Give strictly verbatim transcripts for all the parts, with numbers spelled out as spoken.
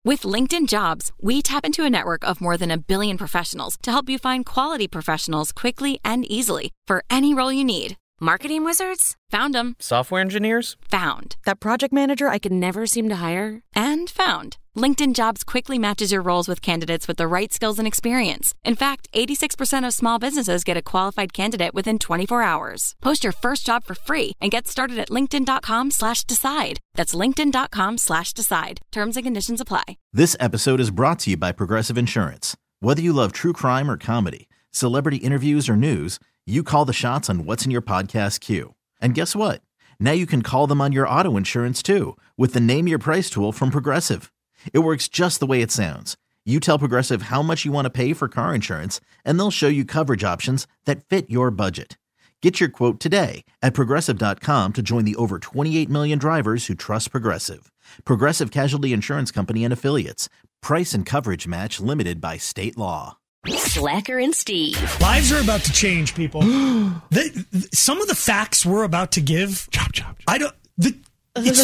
With LinkedIn Jobs, we tap into a network of more than a billion professionals to help you find quality professionals quickly and easily for any role you need. Marketing wizards? Found them. Software engineers? Found. That project manager I could never seem to hire? And found. LinkedIn Jobs quickly matches your roles with candidates with the right skills and experience. In fact, eighty-six percent of small businesses get a qualified candidate within twenty-four hours. Post your first job for free and get started at linkedin.com slash decide. That's linkedin.com slash decide. Terms and conditions apply. This episode is brought to you by Progressive Insurance. Whether you love true crime or comedy, celebrity interviews or news, you call the shots on what's in your podcast queue. And guess what? Now you can call them on your auto insurance too with the Name Your Price tool from Progressive. It works just the way it sounds. You tell Progressive how much you want to pay for car insurance, and they'll show you coverage options that fit your budget. Get your quote today at Progressive dot com to join the over twenty-eight million drivers who trust Progressive. Progressive Casualty Insurance Company and Affiliates. Price and coverage match limited by state law. Slacker and Steve. Lives are about to change, people. the, the, some of the facts we're about to give. Chop, chop, chop. I don't. The, it's,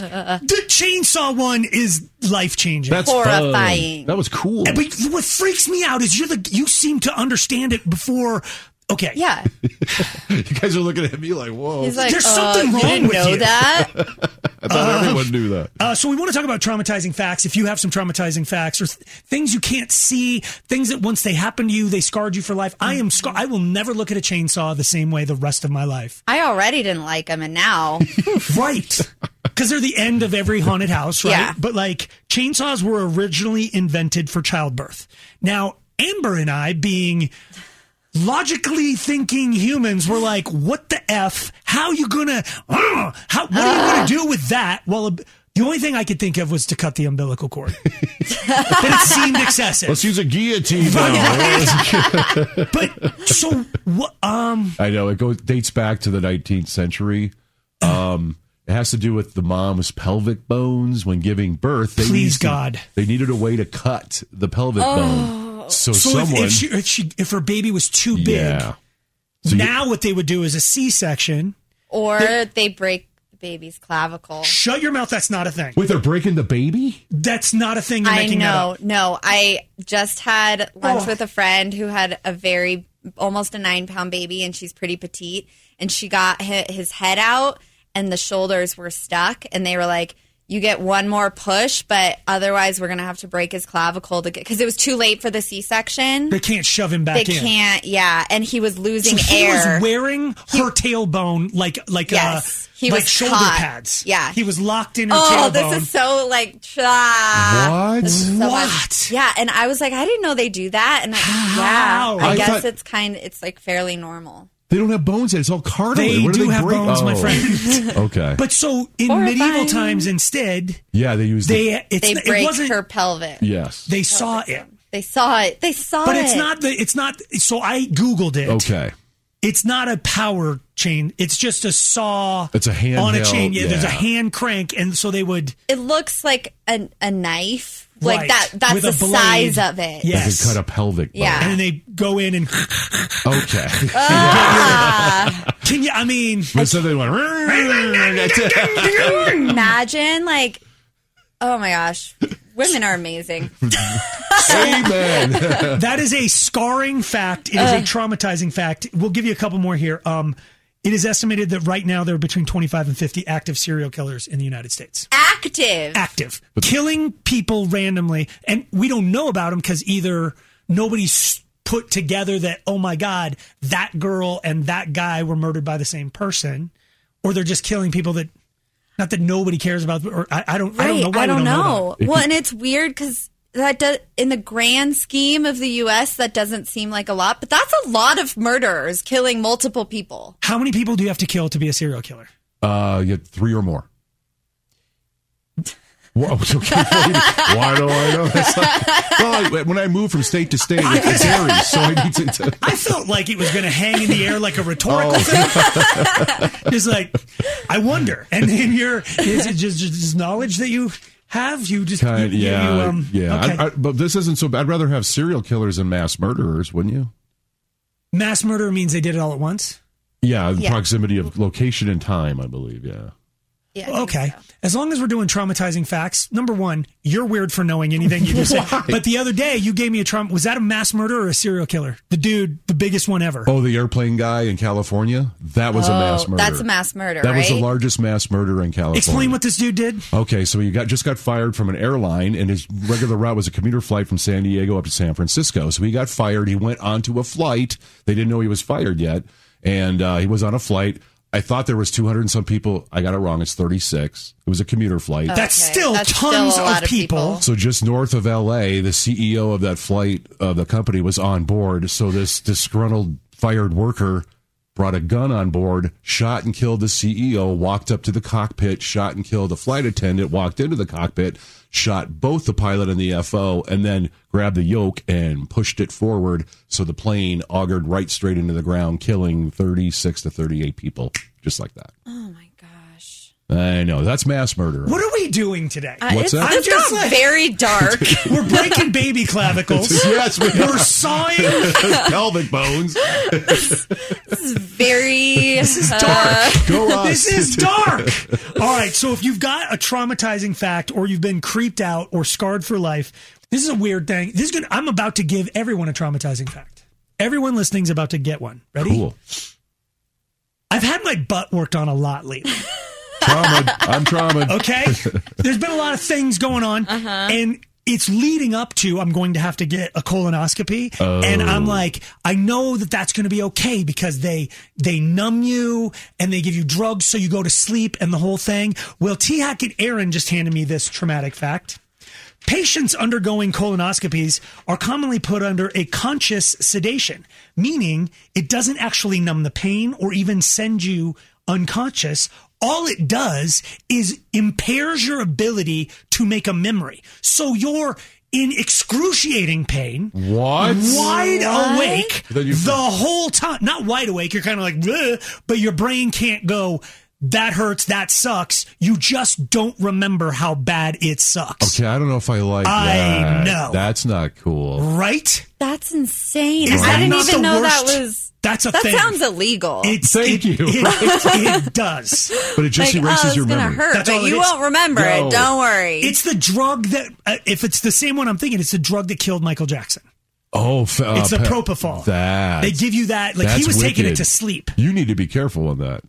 the chainsaw one is life changing. That's horrifying. Fun. That was cool. And, but what freaks me out is you're the you seem to understand it before. Okay. Yeah. You guys are looking at me like, whoa. He's like, There's uh, something wrong you didn't with know you. that? I thought Uh, everyone knew that. Uh, so we want to talk about traumatizing facts. If you have some traumatizing facts or th- things you can't see, things that once they happen to you, they scarred you for life. I am scar- I will never look at a chainsaw the same way the rest of my life. I already didn't like him, and now. Right. Because they're the end of every haunted house, right? Yeah. But like chainsaws were originally invented for childbirth. Now, Amber and I, being logically thinking humans, were like, what the F? How you gonna, uh, how, what are you gonna do with that? Well, the only thing I could think of was to cut the umbilical cord. But it seemed excessive. Let's use a guillotine now. But so, what, um, I know, it goes dates back to the nineteenth century. Um, it has to do with the mom's pelvic bones when giving birth. They Please, needed to- God. They needed a way to cut the pelvic bone. So, so if, someone... if, she, if, she, if her baby was too big, Yeah. So you- now what they would do is a C-section. Or They're- they break the baby's clavicle. Shut your mouth. That's not a thing. Wait, they're breaking the baby? That's not a thing. You're I making that know. up. No, I just had lunch Oh. with a friend who had a very, almost a nine pound baby, and she's pretty petite. And she got hi- his head out, and the shoulders were stuck. And they were like, you get one more push, but otherwise we're going to have to break his clavicle to get, because it was too late for the C-section. They can't shove him They back in. can't, yeah. And he was losing So he air. was wearing her tailbone like like Yes, uh, he like was shoulder caught. pads. Yeah. He was locked in her Oh, tailbone. this is so like, ah. What? This is so What? much- Yeah, and I was like, I didn't know they do that. And I, How? yeah, I, I guess thought- it's kind of, it's like fairly normal. They don't have bones yet. It's all cartilage. They What do they have break? bones, my Oh. friend. Okay. But so in Horrifying. medieval times, instead, yeah, they use they the... it's They it break wasn't. her pelvic. Yes. They saw it, They saw it. They saw but it. it's not the. It's not. So I googled it. Okay. It's not a power chain. It's just a saw. It's a handheld, on a chain. Yeah, there's a yeah. hand crank, and so they would. It looks like a, a knife. Right, Like that. That's with the a blade. size of it. Yeah. They Yes. could cut a pelvic bone. Yeah. And then they go in and Okay. Ah. can you? I mean, But so they went... Imagine, like, oh my gosh, women are amazing. Amen. that is a scarring fact. It is a traumatizing fact. We'll give you a couple more here. Um, it is estimated that right now there are between twenty-five and fifty active serial killers in the United States. Active. Active. Killing people randomly. And we don't know about them because either nobody's put together that, oh my God, that girl and that guy were murdered by the same person, or they're just killing people that, not that nobody cares about, or I, I don't, Right. I don't know why I don't we don't know. know. that. Well, and it's weird because that does, in the grand scheme of the U S, that doesn't seem like a lot, but that's a lot of murderers killing multiple people. How many people do you have to kill to be a serial killer? Uh, you had three or more. Whoa, okay, why do I know? That's not, well, I, when I move from state to state, it, it varies, so I need to. to I felt like it was going to hang in the air like a rhetorical Oh. thing. Just like, I wonder. And then you're, is it just, just knowledge that you have? You just, kind, you, you- yeah, you, um, yeah. okay. I, I, but this isn't so bad. I'd rather have serial killers than mass murderers, wouldn't you? Mass murder means they did it all at once? Yeah, the Yeah. proximity of location and time, I believe. Yeah. Yeah, I think Okay. so. As long as we're doing traumatizing facts, number one, you're weird for knowing anything you just said. But the other day, you gave me a trauma. Was that a mass murder or a serial killer? The dude, the biggest one ever. Oh, the airplane guy in California? That was a mass murder. That's a mass murder, That right? was the largest mass murder in California. Explain what this dude did. Okay, so he got just got fired from an airline, and his regular route was a commuter flight from San Diego up to San Francisco. So he got fired. He went onto a flight. They didn't know he was fired yet, and uh, he was on a flight. I thought there was two hundred and some people. I got it wrong. It's thirty-six. It was a commuter flight. That's Okay, still that's tons still a lot of of people. people. So just north of L A, the C E O of that flight of the company was on board. So this disgruntled fired worker brought a gun on board, shot and killed the C E O, walked up to the cockpit, shot and killed the flight attendant, walked into the cockpit, shot both the pilot and the F O, and then grabbed the yoke and pushed it forward so the plane augured right straight into the ground, killing thirty-six to thirty-eight people, just like that. Oh my gosh. I know. That's mass murder. What are we doing today? Uh, What's it's, that? It's I'm just got like- very dark. We're breaking baby clavicles. Yes, we We're are. sawing. Pelvic bones. This is very. This is dark. Go on. This is dark. All right. So if you've got a traumatizing fact or you've been creeped out or scarred for life, this is a weird thing. This is gonna, I'm about to give everyone a traumatizing fact. Everyone listening's about to get one. Ready? Cool. I've had my butt worked on a lot lately. Trauma. I'm trauma. Okay. There's been a lot of things going on. And it's leading up to I'm going to have to get a colonoscopy. Oh. And I'm like, I know that that's going to be okay because they they numb you and they give you drugs so you go to sleep and the whole thing. Well, T-Hack and Aaron just handed me this traumatic fact. Patients undergoing colonoscopies are commonly put under a conscious sedation, meaning it doesn't actually numb the pain or even send you unconscious. All it does is impairs your ability to make a memory. So you're in excruciating pain, What? wide What? awake Then you- the whole time. Not wide awake, you're kind of like, "Bleh," but your brain can't go, that hurts, that sucks. You just don't remember how bad it sucks. Okay, I don't know if I like I that. know. That's not cool. Right? That's insane. Is I that didn't not even the know that worst? was. That's a that thing. sounds illegal. It's, Thank it, you. It, it, it does. But it just like, erases oh, it's your gonna memory. hurt, That's all but it you is. won't remember No. it. Don't worry. It's the drug that, uh, if it's the same one I'm thinking, it's the drug that killed Michael Jackson. Oh, f- uh, It's the pe- propofol. That. They give you that, like he That's was taking it wicked. to sleep. You need to be careful on that.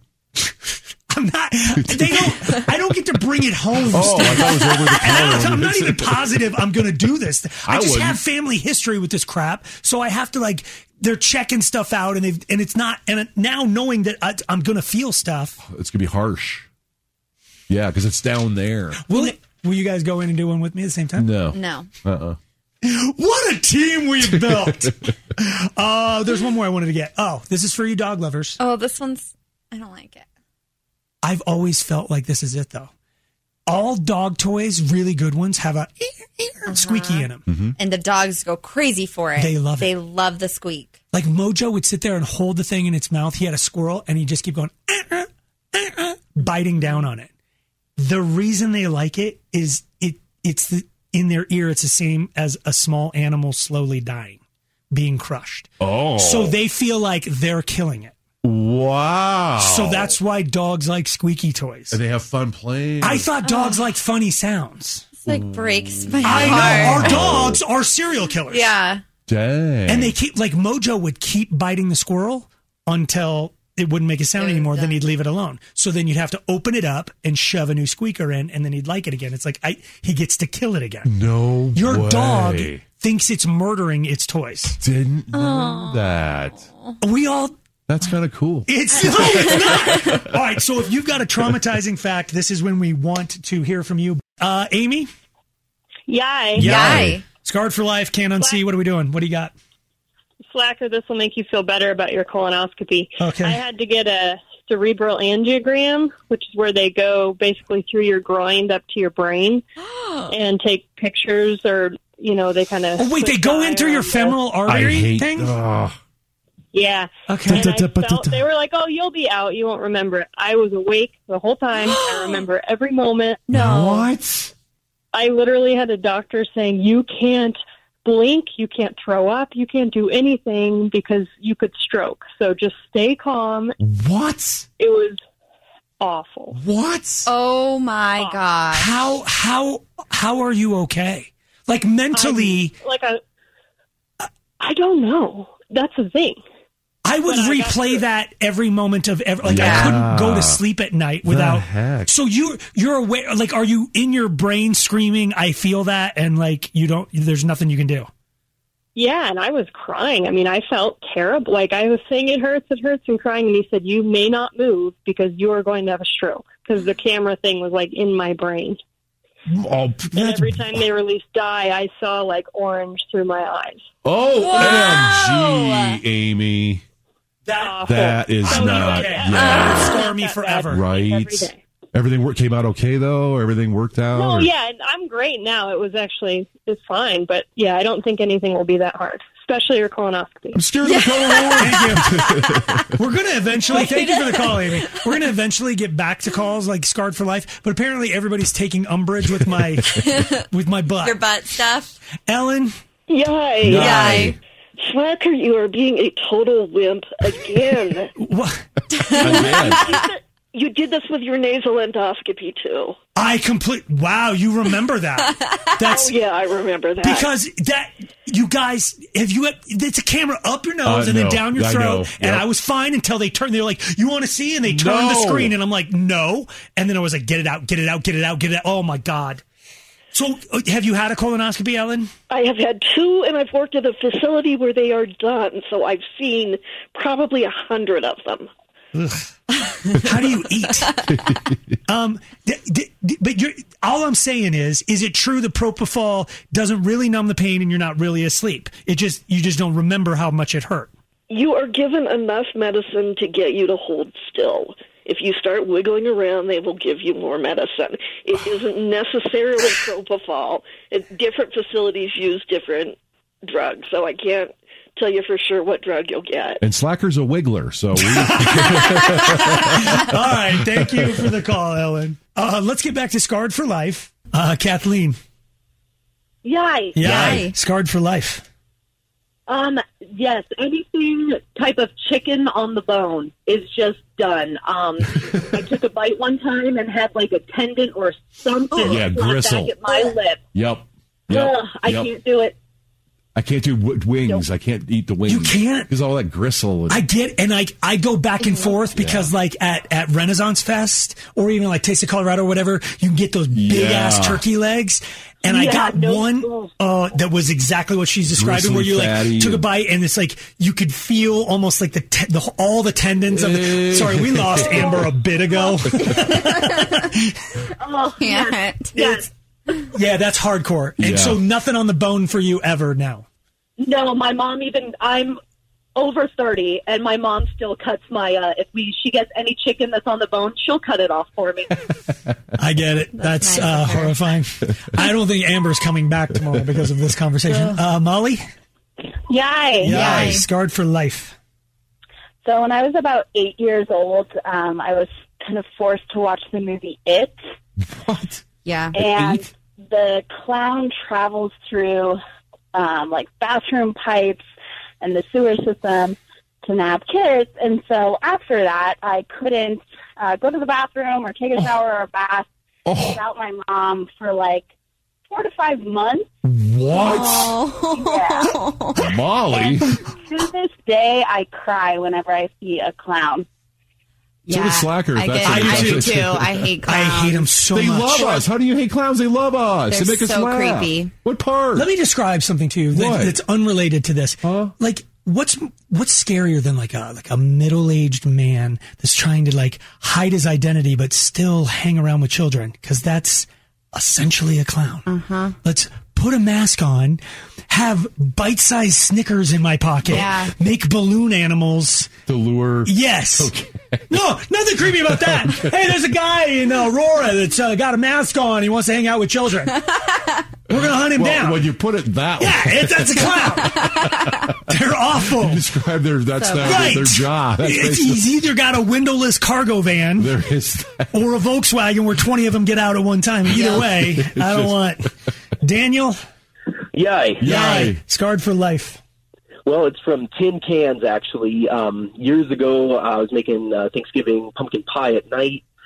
I'm not, they don't, I don't get to bring it home. Oh, I thought it was over the And I don't, counter. I'm not even positive I'm going to do this. I, I just wouldn't. have family history with this crap, so I have to like. They're checking stuff out, and they and it's not. And now knowing that I, I'm going to feel stuff, It's gonna be harsh. Yeah, because it's down there. will it, will you guys go in and do one with me at the same time? No. no. Uh-uh. What a team we've built! uh, there's one more I wanted to get. Oh, this is for you dog lovers. Oh, this one's. I don't like it. I've always felt like this is it though. All dog toys, really good ones, have a squeaky in them. And the dogs go crazy for it. They love it. They love the squeak. Like Mojo would sit there and hold the thing in its mouth. He had a squirrel and he'd just keep going, "Uh, uh, uh, uh," biting down on it. The reason they like it is it it's the, in their ear. It's the same as a small animal slowly dying, being crushed. Oh. So they feel like they're killing it. Wow. So that's why dogs like squeaky toys. And they have fun playing. I thought dogs liked funny sounds. It's like breaks my I know heart. our dogs are serial killers. Yeah. Dang. And they keep, like Mojo would keep biting the squirrel until it wouldn't make a sound It was anymore. Then done. he'd leave it alone. So then you'd have to open it up and shove a new squeaker in, and then he'd like it again. It's like I, he gets to kill it again. No Your way. dog thinks it's murdering its toys. Didn't know that. We all. That's kind of cool. It's, no, it's not. All right. So if you've got a traumatizing fact, this is when we want to hear from you. Uh, Amy? Yay. Yay. Scarred for life, can't unsee. What are we doing? What do you got? Slacker, this will make you feel better about your colonoscopy. Okay. I had to get a cerebral angiogram, which is where they go basically through your groin up to your brain and take pictures, or, you know, they kind of... Oh, wait, they go in through your femoral I artery hate. thing? Ugh. Yeah. Okay. And I felt, they were like, oh, you'll be out. You won't remember it. I was awake the whole time. I remember every moment. No. What? I literally had a doctor saying, you can't blink, you can't throw up, you can't do anything because you could stroke. So just stay calm. What? It was awful. What? Oh my gosh. How how how are you okay? Like mentally, I, like I, I don't know. That's the thing. I would But I replay got- that every moment of every. Like Yeah. I couldn't go to sleep at night without. heck? So you you're aware. Like, are you in your brain screaming? I feel that, and like you don't. There's nothing you can do. Yeah, and I was crying. I mean, I felt terrible. Like, I was saying, it hurts, it hurts, and crying. And he said, you may not move because you are going to have a stroke. Because the camera thing was, like, in my brain. Oh, And every time they released dye, I saw, like, orange through my eyes. Oh, Whoa. M G, Amy. that Awful. That is So not. okay. Yeah. that would scar me forever. Right. Every day. Everything work, came out okay, though? Everything worked out? No, or- yeah, and I'm great now. It was actually, it's fine. But, yeah, I don't think anything will be that hard, especially your colonoscopy. I'm scared of the color. Thank you. We're going to eventually, thank you for the call, Amy. We're going to eventually get back to calls like Scarred for Life, but apparently everybody's taking umbrage with my with my butt. Your butt stuff. Ellen, Yay. Yay. Slacker, you are being a total wimp again. what? Again. You did this with your nasal endoscopy, too. I complete. Wow, you remember that? That's Oh, yeah, I remember that. because that you guys have you. It's a camera up your nose Uh, and then no, down your I throat, know. and Yep. I was fine until they turned. They're like, "You want to see?" And they turned the No. screen, and I'm like, "No." And then I was like, "Get it out! Get it out! Get it out! Get it out!" Oh my god. So, uh, have you had a colonoscopy, Ellen? I have had two, and I've worked at a facility where they are done, so I've seen probably a hundred of them. How do you eat? um, d- d- d- but you're, all I'm saying is, is it true that propofol doesn't really numb the pain and you're not really asleep? It just you just don't remember how much it hurt. You are given enough medicine to get you to hold still. If you start wiggling around, they will give you more medicine. It isn't necessarily propofol. It, different facilities use different drugs, so I can't tell you for sure what drug you'll get. And Slacker's a wiggler, so we, All right, thank you for the call, Ellen. Uh, let's get back to Scarred for Life. Uh, Kathleen. Yay. Yeah, Yay. Scarred for Life. Um, yes, anything type of chicken on the bone is just done. Um, I took a bite one time and had like a tendon or something Yeah, slap gristle. back at my lip. yep. Yep. Ugh, I yep. can't do it. I can't do w- wings. I can't eat the wings. You can't? Because all that gristle. And, I get, and I I go back and forth because, like at, at Renaissance Fest or even like Taste of Colorado or whatever, you can get those big Yeah. ass turkey legs. And I Yeah, got no- one uh, that was exactly what she's describing, where Gristly, you like fatty, took a and- bite and it's like you could feel almost like the, te- the all the tendons of the. Eh. Sorry, we lost Amber a bit ago. Oh, Yeah. yes. Yeah, that's hardcore. And Yeah. so nothing on the bone for you ever now. No, my mom even, I'm over thirty and my mom still cuts my, uh, if we, she gets any chicken that's on the bone, she'll cut it off for me. I get it. That's, nice uh, of her. horrifying. I don't think Amber's coming back tomorrow because of this conversation. Uh, Molly? Yay. Yeah, Yay. Scarred for Life. So when I was about eight years old, um, I was kind of forced to watch the movie It. what? Yeah. And Eight? the clown travels through um, like bathroom pipes and the sewer system to nab kids. And so after that, I couldn't uh, go to the bathroom or take a shower or a bath Oh, without my mom for like four to five months. What? Oh. Molly. To this day, I cry whenever I see a clown. So the slackers, I, that's get, what I it do is. too. I hate I clowns. hate them so They much. love us. How do you hate clowns? They love us. They're they make us so laugh. creepy. What part? Let me describe something to you that, What? that's unrelated to this. Huh? Like, what's what's scarier than like a like a middle aged man that's trying to like hide his identity but still hang around with children? Because that's essentially a clown. Uh-huh. Let's put a mask on, have bite sized Snickers in my pocket, Yeah. make balloon animals. The lure. Yes. No, nothing creepy about that. Hey, there's a guy in Aurora that's uh, got a mask on. He wants to hang out with children. We're going to hunt him Well, down. when you put it that Yeah, way. it, that's a clown. They're awful. Describe their, that's So their, Right. their job. That's It's, basically- he's either got a windowless cargo van there is that. or a Volkswagen where twenty of them get out at one time. Either way, I don't want. Daniel? Yay. Yay. Scarred for Life. Well, it's from tin cans, actually. Um, years ago, I was making uh, Thanksgiving pumpkin pie at night,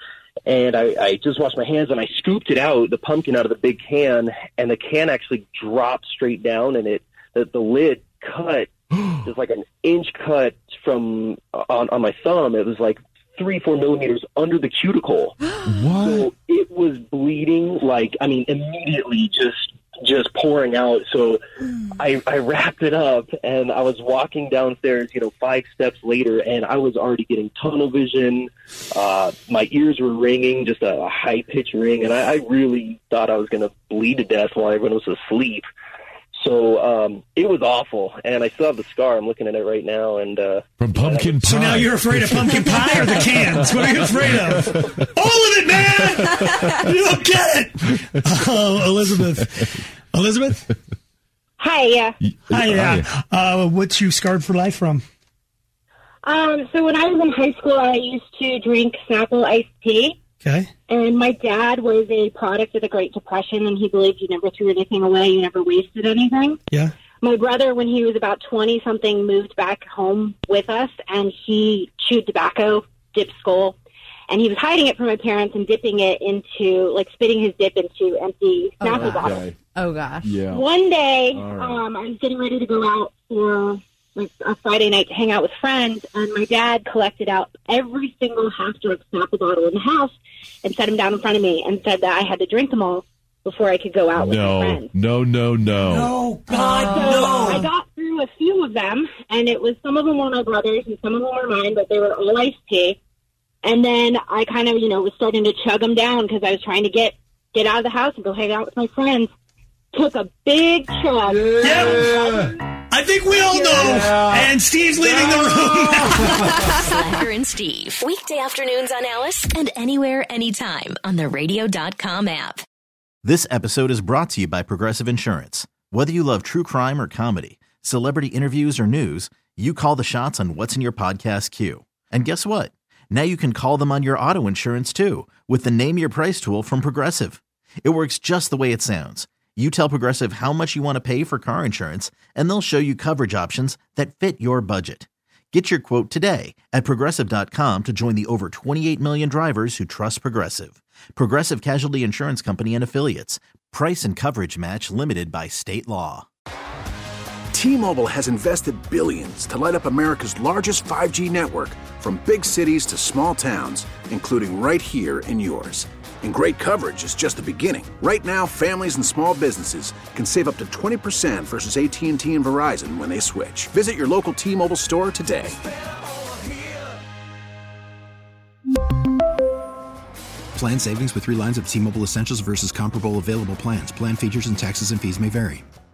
And I, I just washed my hands, and I scooped it out, the pumpkin out of the big can, and the can actually dropped straight down, and it the, the lid cut, just like an inch cut from on, on my thumb. It was like three, four millimeters under the cuticle. What? So it was bleeding, like, I mean, immediately just just pouring out. So I, I wrapped it up, and I was walking downstairs, you know, five steps later, and I was already getting tunnel vision. Uh, my ears were ringing, just a, a high-pitched ring, and I, I really thought I was going to bleed to death while everyone was asleep. So um, it was awful, and I still have the scar. I'm looking at it right now. And uh, From pumpkin pie. So now you're afraid of pumpkin pie or the cans? What are you afraid of? All of it, man! You don't get it! Oh, Elizabeth. Elizabeth? Hi, yeah. Hi, yeah. Uh, what's you scarred for life from? Um, so when I was in high school, I used to drink Snapple iced tea. Okay. And my dad was a product of the Great Depression, and he believed you never threw anything away, you never wasted anything. Yeah. My brother, when he was about twenty-something, moved back home with us, and he chewed tobacco, dipped skull, and he was hiding it from my parents and dipping it into, like, spitting his dip into empty Snapple Oh, bottles. okay. Oh, gosh. Yeah. One day, All right. um, I was getting ready to go out for like a Friday night to hang out with friends, and my dad collected out every single half-drunk Snapple bottle in the house and set them down in front of me and said that I had to drink them all before I could go out with my No, friends. no, no, no. No, God, So no. I got through a few of them, and it was some of them were my brother's and some of them were mine, but they were all iced tea. And then I kind of, you know, was starting to chug them down because I was trying to get get out of the house and go hang out with my friends. Took a big chug. Yeah. I think we all know. Yeah. And Steve's leaving the room. Slacker and Steve. Weekday afternoons on Alice and anywhere, anytime on the radio dot com app. This episode is brought to you by Progressive Insurance. Whether you love true crime or comedy, celebrity interviews or news, you call the shots on what's in your podcast queue. And guess what? Now you can call them on your auto insurance too with the Name Your Price tool from Progressive. It works just the way it sounds. You tell Progressive how much you want to pay for car insurance, and they'll show you coverage options that fit your budget. Get your quote today at Progressive dot com to join the over twenty-eight million drivers who trust Progressive. Progressive Casualty Insurance Company and Affiliates. Price and coverage match limited by state law. T-Mobile has invested billions to light up America's largest five G network, from big cities to small towns, including right here in yours. And great coverage is just the beginning. Right now, families and small businesses can save up to twenty percent versus A T and T and Verizon when they switch. Visit your local T-Mobile store today. Plan savings with three lines of T-Mobile Essentials versus comparable available plans. Plan features and taxes and fees may vary.